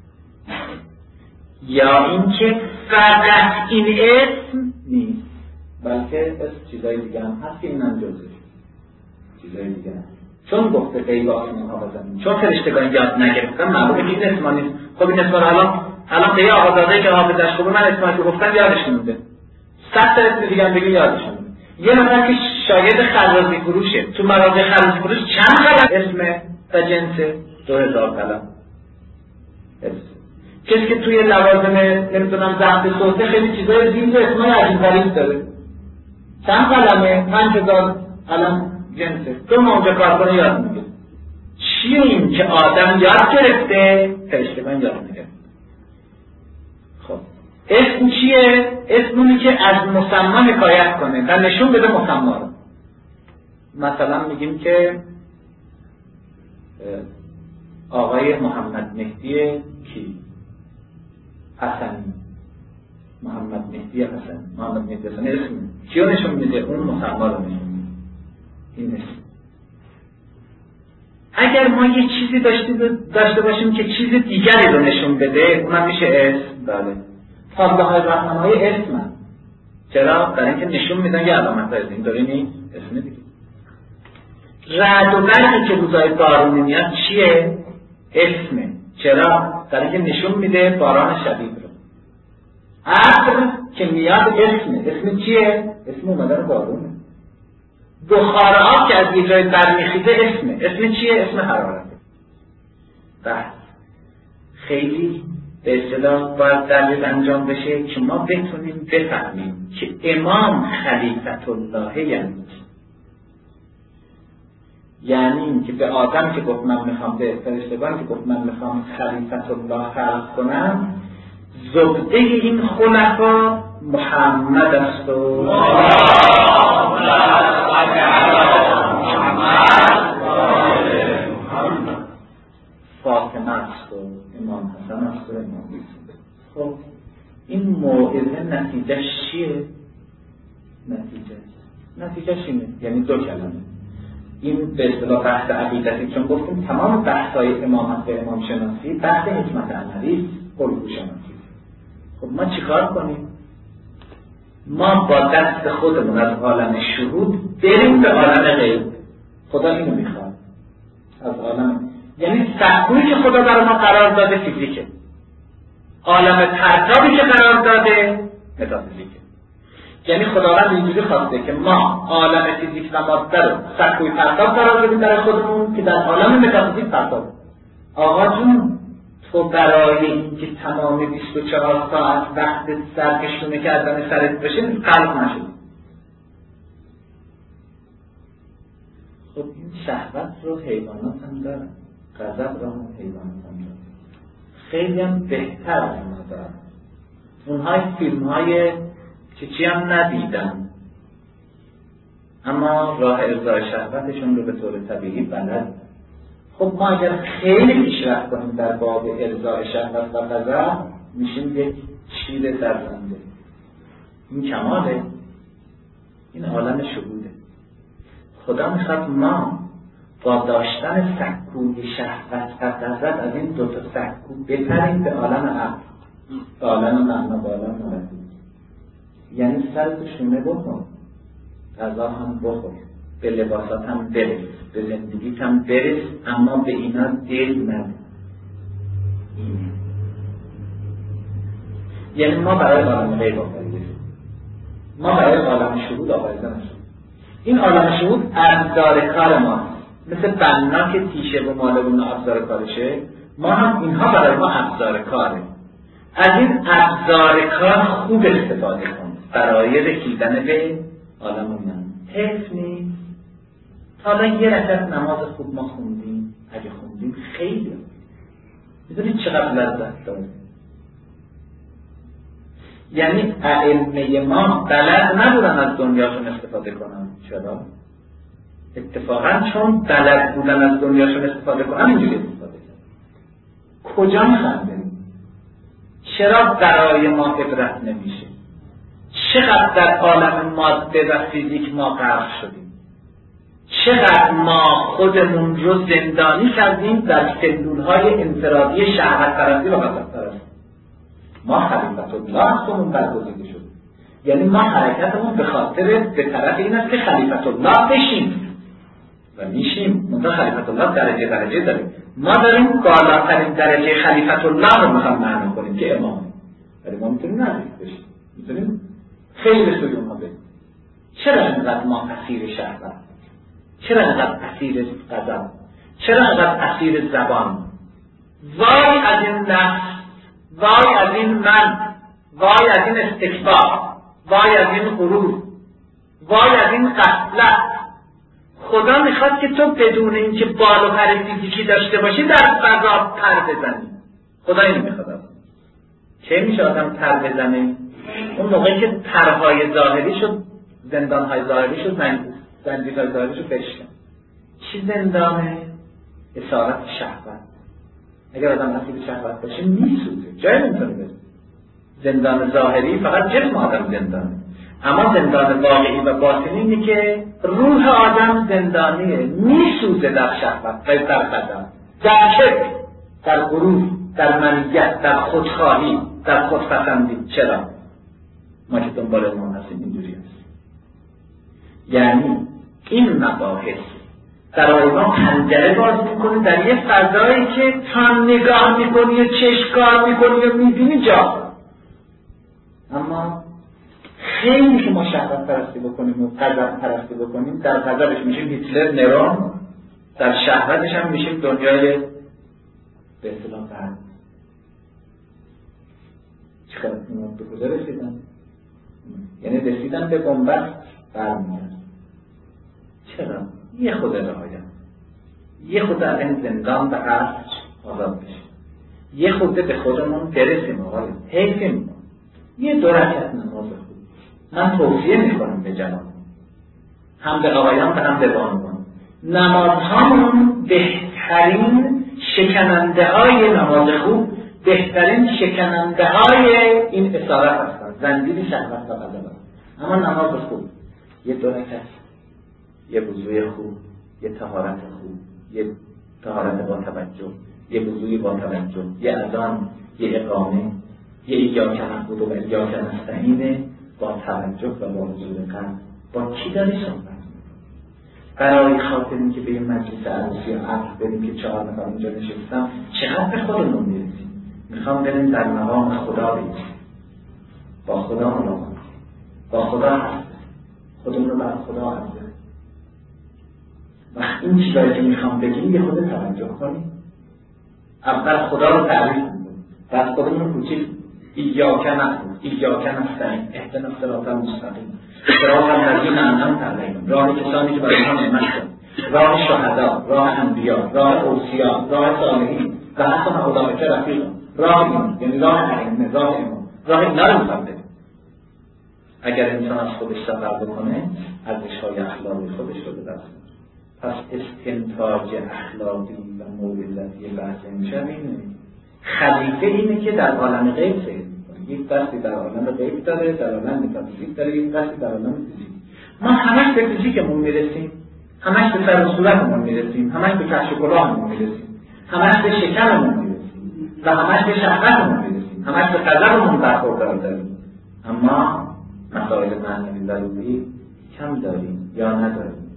یا اینکه فقط این اسم نیست، بلکه اسم چیزای دیگه هم هست که اینم جزء چیزای دیگه هست. چون گفته غیب آسمان ها و زمین، چون فرشتگان یاد نگرفتن معلومه که این اسما نیست. خب این اسما رو الان به آقازاده که حافظش خوبه من اسمایی که گفتم یادش نمیده، 100 تا اسم دیگه هم بگی یادش نمیده. یه نفر که شاگرد خرازی فروشه، تو مغازه خرازی فروش چند قلم اسم و جنسه؟ 2000 قلم اسم. کسی که توی لوازم نمیدونم ضبط صوته خیلی چیزای زیاد و اسمای عجیب غریب داره، چند قلمه؟ 5000 قلم جنسه. تو ما اونجا کار کنه یاد میگه. چیه این که آدم یاد گرفته فرشتگان یاد میگرفته؟ خب اسم چیه؟ اسم اونی که از مسمی حکایت کنه و نشون بده مسمی رو. مثلا میگیم که آقای محمد مهدی کی؟ حسنی. محمد مهدی حسنی. محمد مهدی حسنی اسم کیو نشون میده؟ اون مسمی رو نشون میده. این اسم. اگر ما یه چیزی داشته باشیم که چیز دیگری رو نشون بده، اونم میشه اسم. بله. تابلوهای راهنمایی اسمن. چرا؟ برای اینکه نشون میدن یه علامت هست. این داره نیست اسم دیگه. رعد و برقی که روزای بارونی میاد چیه؟ اسمه. چرا؟ برای اینکه نشون میده باران شدید رو. ابر که میاد اسمه. اسم چیه؟ اسم اومدن بارونه. بخار آب که از یه جای برمیخیزه اسمه. اسم چیه؟ اسم حرارته. بحث خیلی به اصطلاح باید دلیل انجام بشه که ما بتونیم بفهمیم که امام خلیفت الله یعنی این که به آدم که گفت من میخوام، به فرشتگان که گفت من میخوام خلیفت الله خلق کنم، زبده این خلفا محمد است و فاطمه است و امام حسن است و امام حسین. خب این موعظه نتیجه چیه؟ نتیجه اینه، یعنی دو کلمه. این به اصطلاح بحث عقیدتی، چون گفتیم تمام بحث‌های امامت و امام شناسی بحث حکمت عملی الگو شناسی. خب ما چیکار کنیم؟ ما با دست خودمون از عالم شهود بریم به عالم غیب. خدا اینو میخواد از عالم، یعنی سکویی که خدا برای ما قرار داده فیزیکه، عالم پرتابی که قرار داده متافیزیکه. یعنی خداوند اینجوری خواسته که ما عالم فیزیک و ماده رو سکوی پرتاب قرار بدیم برای خودمون که در عالم متافیزیک پرتاب. آقا جون تو برای اینکه تمام 24 ساعت وقت سرکشونه که از سرت بشه قلب نشد. خب این شهوت رو حیوانات هم دارن، غضب رو هم حیوانات هم دارن، خیلی هم بهتر از ما دارن. اونهای فیلم های چی هم ندیدن اما راه ارضای شهوتشون رو به طور طبیعی بلد. خب ما اگر خیلی پیشرفت کنیم در باب ارضای شهوت و غضب میشیم یک شیر درزنده. این کماله، این عالم شهوده. خدا میخواد ما با داشتن سکوی شهوت و غضب از این دوتا سکو بپریم به عالم عقل، به عالم معنا، به عالم ملکوت. یعنی سر تو شونه بکن، غذا هم بخور، به لباسات هم برس، به زندگیت هم برس، اما به اینا دل نده. اینه. یعنی ما برای عالم غیب آفریدیم، ما برای عالم شهود آفریده نشد. این عالم شهود ابزار کار ماست، مثل بنا که تیشه و مالبون ابزار کارشه، ما هم اینها برای ما ابزار کاره. از این ابزار کار خوب استفاده کن برای رسیدن به عالم من. حیف نیست حالا یه رکعت نماز خوب ما خوندیم، اگه خوندیم خیلی میدونید چقدر لذت داره. یعنی ائمه ما بلد نبودن از دنیاشون استفاده کنن. چرا؟ اتفاقا چون بلد بودن از دنیاشون استفاده کنن اینجوری استفاده کنن. کجا میخندیم؟ چرا برای ما عبرت نمیشه؟ چقدر در عالم ماده و فیزیک ما غرق شدیم، چقدر ما خودمون رو زندانی کردیم در سلولهای انفرادی شهوت پرستی و غضب پرستی. ما خلیفت الله هستمون برگزیده شد. یعنی ما حرکتمون به خاطر به طرف این است که خلیفت الله بشیم و میشیم. منتها خلیفت الله درجه داریم. ما داریم بالاترین درجه خلیفت الله رو میخوام معنی کنیم که امام، ولی ما میتونیم نزدیک بشیم، میتونیم خیلی به سوی اونها بریم. چرا اینقدر ما اسیر شهوت؟ چرا اینقدر اسیر غضب؟ چرا اینقدر اسیر زبان؟ وای از این نفس، وای از این من، وای از این استکبار، وای از این غرور، وای از این غفلت. خدا میخواد که تو بدون اینکه بال و پر فیزیکی داشته باشی در فضا پر بزنی. خدا اینو میخواد. چه میشه آدم پر بزنه؟ اون موقعی که پرهای ظاهری شد، زندانهای ظاهری شد، زنجیرهای ظاهری شد بشکن. چی زندانه؟ اسارت شهوت. اگر آدم اسیر شهوت باشه میسوزه، جایی نمیتونه بره. زندان ظاهری فقط جسم آدم زندانه، اما زندان واقعی و باطنی اینه که روح آدم زندانیه، میسوزه در شهوت، در غضب، در کبر، در غرور، در منیت، در خودخواهی، در خودپسندی. چرا؟ ما که دنبال ما هستیم اینجوری هست. یعنی این مباحث برای ما پنجره باز میکنه در یه فضایی که تا نگاه میکنی و چشکار میکنی و میبینی جا. اما خیلی که ما شهوت پرستی بکنیم و غضب پرستی بکنیم، در غضبش میشیم هیتلر، نرون، در شهوتش هم میشیم دنیای به اصطلاح غرب. چقدر اینا به کجا رسیدن؟ یعنی رسیدن به بنبست برمیاد. چرا؟ یه خود رعایا، یه خود از این زندان به عصر آزاد بشه، یه خود به خودمون برسیم. آقای حیفیم یه دو رکعت نماز خوب من توصیه میکنم به جوان، هم به آقایان و هم به بانوان. نمازهامون بهترین شکننده های نماز خوب، بهترین شکننده های این اسارت هستن، زنجیر شهوت و غضب. اما نماز خوب، یه دو رکعت، یه وضوی خوب، یه طهارت خوب، یه طهارت با توجه، یه وضوی با توجه، یه اذان، یه اقامه، یه ایاک نعبد و ایاک نستعین با توجه و با حضور قلب. با کی داری صحبت؟ برای خاطر اینکه به یه مجلس عروسی عقد بریم که 4 نفر اونجا نشستم، چقدر به خودمون میرسیم؟ میخوام بریم در مقام خدا باییم، با خدا ملاقات، با خدا هست، خودمون رو بر خدا هست. و این چیزایی که میخوام بگیم یه خود توجه کنیم. اول خدا رو تعریف کنیم، بعد خودمون رو کوچیک ایاک نعبد ایاک نستعین اهدنا الصراط المستقیم صراط الذین انعمت علیهم، راه کسانی که برای ما نعمت کرد، راه شهدا، راه انبیا، راه اوصیا، راه صالحین و حسن اولئک رفیقا. راه این یعنی راه ائمه، راه امام، راه اینا رو میخوام بگیم. اگر انسان از خودش سفر بکنه، ارزش‌های اخلاقی خودش رو به دست میاره. پس استنتاج اخلاقی و موعظتی بحث امشب اینه. خلیفه اینه که در عالم غیب سیر میکنه. یک دستی در عالم غیب داره، در عالم متافیزیک داره، یک دستی در عالم فیزیک. ما همش به فیزیکمون میرسیم، همش به سر و صورتمون میرسیم، همش به کفش و کلاهمون میرسیم، همش به شکممون میرسیم و همش به شهوتمون میرسیم، همش به غضبمون برخوردار داریم. اما مسائل معنوی ضروری کم داریم یا نداریم.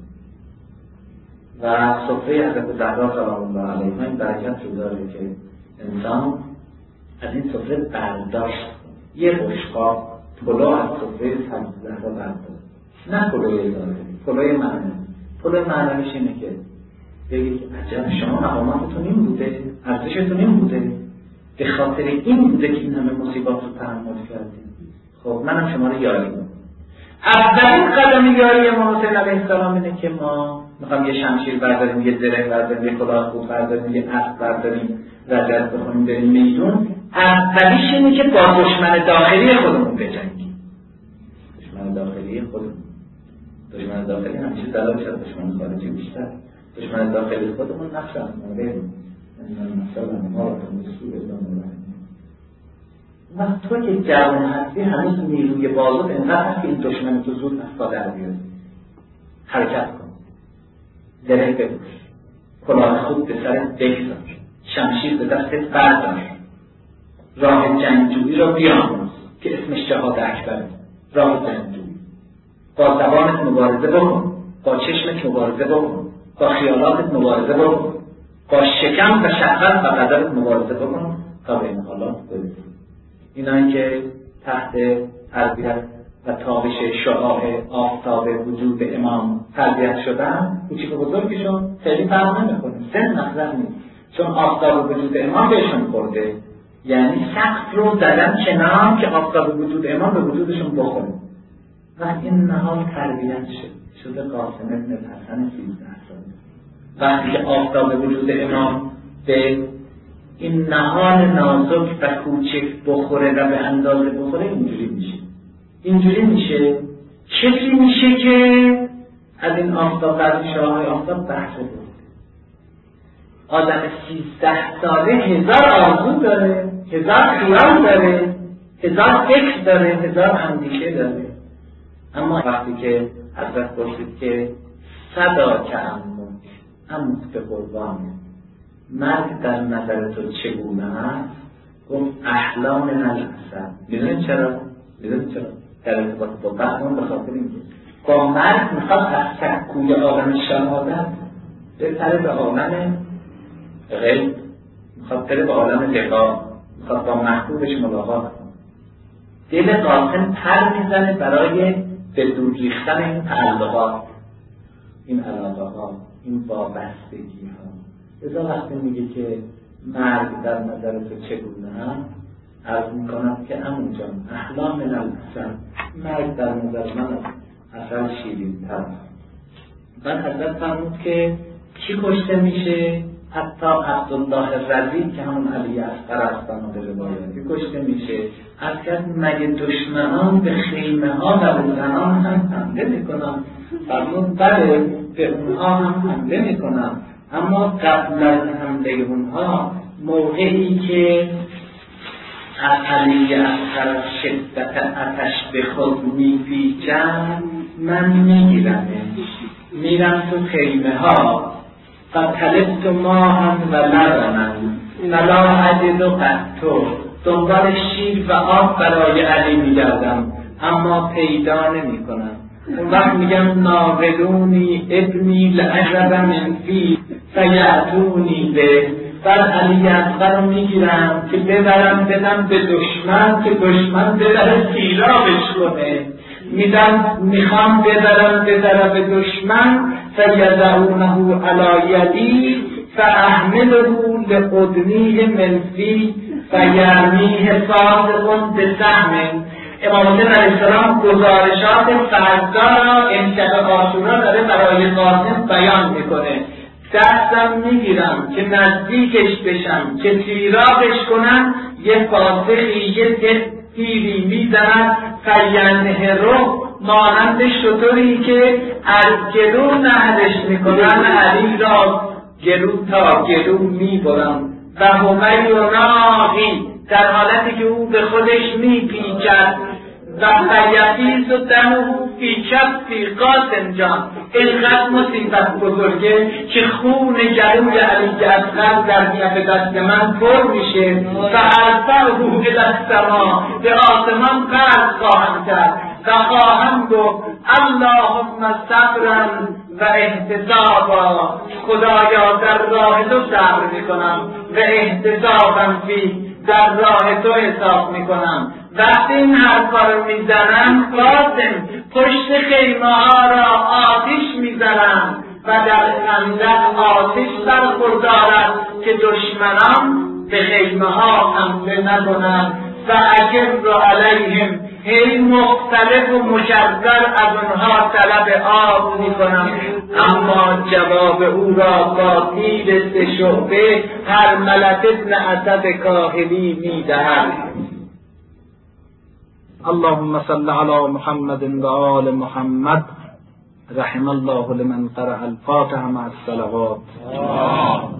و سفره حضرت زهرا سلام الله علیها این برکت رو داره که انسان از این سفره برداشت یه بشقاب پلو از سفره زهرا برداشت، نه پلوی ظاهری، پلوی معنوی. پلوی معنویش اینه که بگید عجب شما مقاماتتون این بوده، ارزشتون این بوده، به خاطر این بوده که این همه مصیبات رو تحمل کردیم. خب منم شما رو یاری میکنم. اولین قدم یاری ما حسین علیه السلام اینه که ما میخوام یه شمشیر برداریم، یه زره برداریم، یه کلاه خوب برداریم، یه اسب برداریم، رجب بخونیم بریم میدون. اولیش اینه که با دشمن داخلی خودمون بجنگیم. دشمن داخلی خودمون، دشمن داخلی همیشه دلالش از دشمن خارجی بیشتر. دشمن داخلی خودمون نفس مورد مثلا ما رو مسئول ادامه وقت تو که جوان هستی هنوز نیروی بازوت انقدر هست که این دشمن تو زود از پا در بیاری. حرکت کن، زره بپوش، کلاه خوب به سرت بگذار، شمشیر به دستت بردار، راه جنگجویی را بیاموز که اسمش جهاد اکبره. راه جنگجویی با زبانت مبارزه بکن، با چشمت مبارزه بکن، با خیالاتت مبارزه بکن، با شکم و شهوت و قدرت مبارزه بکن تا به این حالات برسی. اینایی که تحت تربیت و تابش شعاع آفتاب وجود امام تربیت شدن، کوچیک و بزرگشون خیلی فرق نمیکنه، سن نظر نیست، چون آفتاب وجود امام بهشون خورده. یعنی سقف رو زدن کنار که آفتاب وجود امام به وجودشون بخوره. و این نهال تربیت شده قاسم ابن الحسن 13 ساله. وقتی که آفتاب وجود امام به این نهال نازک و کوچک بخوره و به اندازه بخوره، اینجوری میشه کسی میشه که از این آفتاب از این شعاع آفتاب بحث بود. آدم 13 ساله 1000 آرزو داره، 1000 خیال داره، 1000 فکر داره، 1000 اندیشه داره. اما وقتی که حضرت گفتید که صدا که اموت به قربانه، مرگ در نظر تو چگونه است؟ گفت احلام نلحسن. میدونید چرا؟ در ارتباط با بحثمون به خاطر اینکه با مرگ میخواد از سکوی عالم شهادت بپره به عالم غیب، میخواد بره به عالم لقا، میخواد با محبوبش ملاقات کنه. دل قاسم پر میزنه برای به دور ریختن این تعلقات، این علاقه ها، این وابستگی ها. لذا وقتی میگه که مرگ در نظر تو چگونه هست، عرض میکنم که عمو جان احلام من العسل، مرگ در نظر من عسل شیرین تر. بعد حضرت فرمود که کی کشته میشه؟ حتی عبدالله رضی که همون علی اصغر هستن به روایتی کشته میشه. اصلا مگه دشمنان به خیمه ها و به زنان هم حمله میکنن؟ فرمود بله به اونها هم حمله میکنن، اما قبل از حمله اونها موقعی که علی اصغر شدت آتش به خود میپیچند من میگیرمش، میرم تو خیمه ها و طلبت ماهم و لبنن فلا اجد قطو، دنبال شیر و آب برای علی میگردم اما پیدا نمی کنم. اون وقت میگم ناولونی ابنی لعجب من فی فیعتونی به، بعد علی اصغر رو میگیرم که ببرم بدم به دشمن که دشمن ببره سیرابش کنه، میخوام ببرم به طرف دشمن فیضعونه علی یدی فاحمله لقدنی من فی فیرمیه صادق بسهم. امام حسین علیه السلام گزارشات فردا را امشب عاشورا داره برای قاسم بیان میکنه. دستم میگیرم که نزدیکش بشم که سیرابش کنم، یه فاسقی یه تیری میزند فینه رو مانند شطوری که از گلو نهرش میکنن علی را گلو تا گلو میبرم و همی و ناغی در حالتی که او به خودش میپیچد و فیفیز و دمه فی کفی قاسم جان، اینقدر مصیبت بزرگه که خون گلوی علی اصغر در کف دست من پر میشه و ارفعه الی السما، به آسمان قرض خواهم کرد و خواهم گفت اللهم صبرا و احتسابا، خدایا در راه تو صبر میکنم و احتسابم فی، در راه تو حساب میکنم. وقتی این حرفا رو میزنن قاسم پشت خیمه ها را آتش میزنن و در خندق آتش برخوردارد که دشمنان به خیمه ها حمله نکنند و اجر رو علیهم، هی مختلف و مشذر از اونها طلب آب میکنم، اما جواب او را با تیر 3 شعبه هر ملت ابن اسد کاهلی میدهد. اللهم صل علی محمد و آل محمد. رحم الله لمن قرأ الفاتحه مع الصلوات.